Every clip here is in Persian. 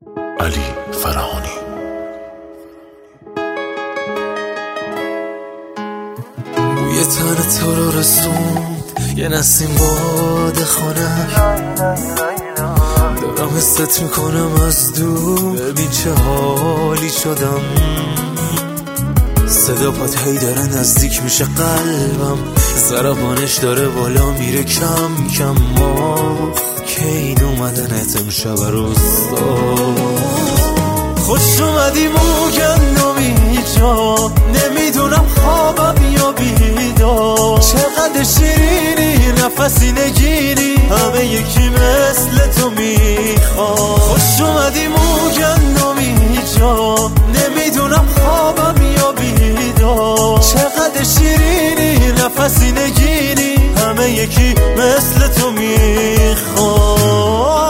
علی فراهانی. بوی تن تو رو رسوند یه نسیم باد خانه، دارم حست میکنم از دور، ببین چه حالی شدم. صدا پات هی داره نزدیک میشه قلبم، ضربانش داره بالا میره کم کم. ما که این اومدنت امشب روزا، خوش اومدی موگندمی جا، نمیدونم خوابم یا بیدار. چقدر شیرینی نفسی نگیری، همه یکی مثل تو میخواد. خوش اومدی موگندمی جا، نمیدونم خوابم یا بیدار. چقدر شیرینی نفسی نگیری، همه یکی مثل تو میخواد.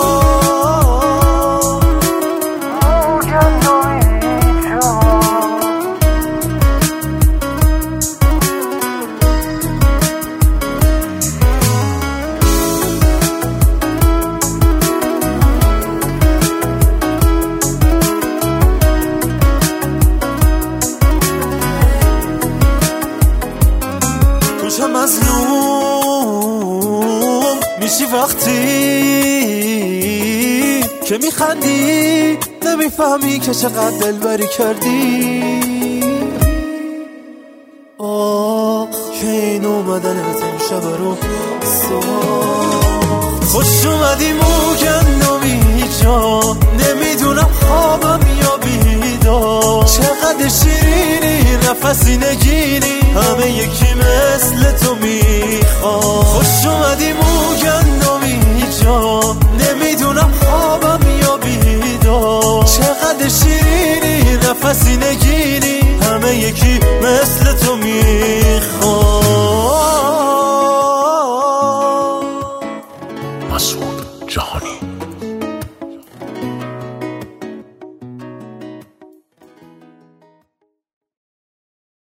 چه مظلوم میشی وقتی که میخندی، نمیفهمی که چقدر دلبری کردی. آه که این اومدنت امشب رو ساخت. خوش اومدی موگندمی جا، نمیدونم خوابم یا بیدار. چقدر شیرینی نفسی نگیری، همه یکی مثل تو میخواد. خوش اومدی موگندمی جا، نمیدونم خوابم یا بیدار. چقدر شیرینی نفسی نگیری،